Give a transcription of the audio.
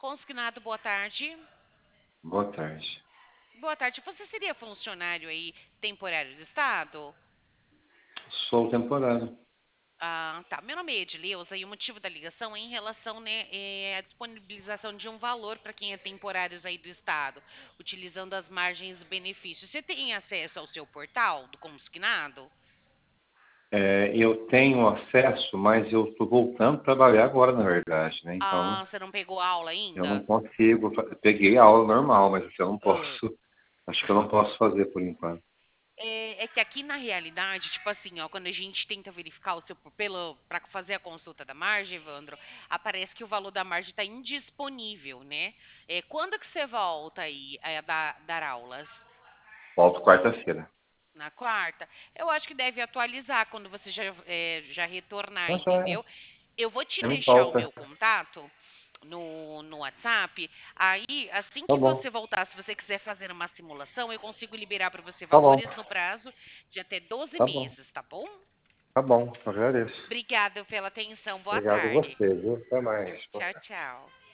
Consignado, boa tarde. Boa tarde. Boa tarde. Você seria funcionário aí temporário do Estado? Sou temporário. Ah, tá. Meu nome é Edileuza e o motivo da ligação é em relação, né, à disponibilização de um valor para quem é temporário aí do Estado, utilizando as margens do benefício. Você tem acesso ao seu portal do consignado? Eu tenho acesso, mas eu estou voltando a trabalhar agora, na verdade, né? Então, Ah, você não pegou aula eu não ainda? consigo. Peguei aula normal, mas eu não Ah. posso. Acho que eu não posso fazer por enquanto. É que aqui na realidade, tipo assim, ó, quando a gente tenta verificar o seu pelo para fazer a consulta da margem, Evandro, aparece que o valor da margem está indisponível, né? Quando que você volta aí a dar aulas? Volto quarta-feira. Na quarta? Eu acho que deve atualizar quando você já retornar, Mas entendeu? Eu vou te já me deixar o falta. meu contato no WhatsApp. Aí, assim Tá que bom, você voltar, se você quiser fazer uma simulação, eu consigo liberar para você tá bom, valores no prazo de até 12 tá bom, meses, tá bom? tá bom. Agradeço. Obrigada pela atenção. Boa Obrigado a tarde. você, viu? Até mais. Tchau, tchau.